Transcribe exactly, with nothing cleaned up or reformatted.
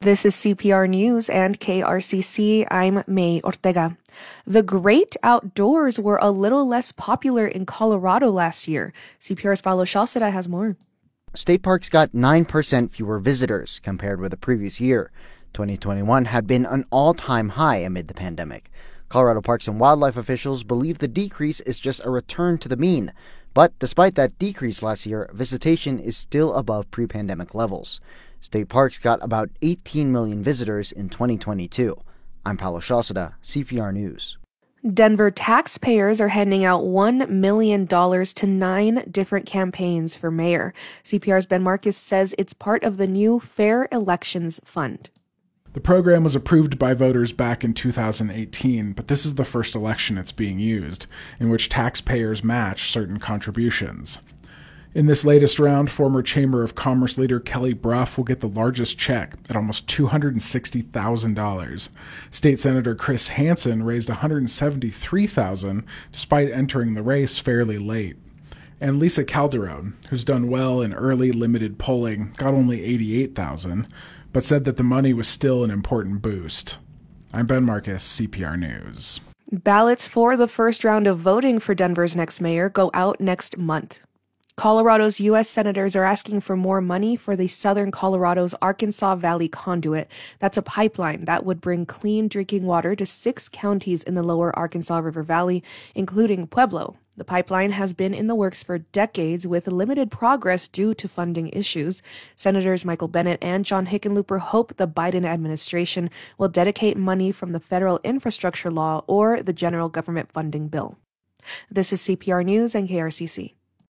This is C P R News and K R C C. I'm May Ortega. The great outdoors were a little less popular in Colorado last year. C P R's Paulo Shalceda has more. State parks got nine percent fewer visitors compared with the previous year. twenty twenty-one had been an all-time high amid the pandemic. Colorado Parks and Wildlife officials believe the decrease is just a return to the mean. But despite that decrease last year, visitation is still above pre-pandemic levels. State parks got about eighteen million visitors in twenty twenty-two. I'm Paulo Shalceda, C P R News. Denver taxpayers are handing out one million dollars to nine different campaigns for mayor. C P R's Ben Marcus says it's part of the new Fair Elections Fund. The program was approved by voters back in two thousand eighteen, but this is the first election it's being used, in which taxpayers match certain contributions. In this latest round, former Chamber of Commerce leader Kelly Brough will get the largest check at almost two hundred sixty thousand dollars. State Senator Chris Hansen raised one hundred seventy-three thousand dollars despite entering the race fairly late. And Lisa Calderon, who's done well in early limited polling, got only eighty-eight thousand dollars, but said that the money was still an important boost. I'm Ben Marcus, C P R News. Ballots for the first round of voting for Denver's next mayor go out next month. Colorado's U S senators are asking for more money for the southern Colorado's Arkansas Valley Conduit. That's a pipeline that would bring clean drinking water to six counties in the lower Arkansas River Valley, including Pueblo. The pipeline has been in the works for decades with limited progress due to funding issues. Senators Michael Bennet and John Hickenlooper hope the Biden administration will dedicate money from the federal infrastructure law or the general government funding bill. This is C P R News and K R C C.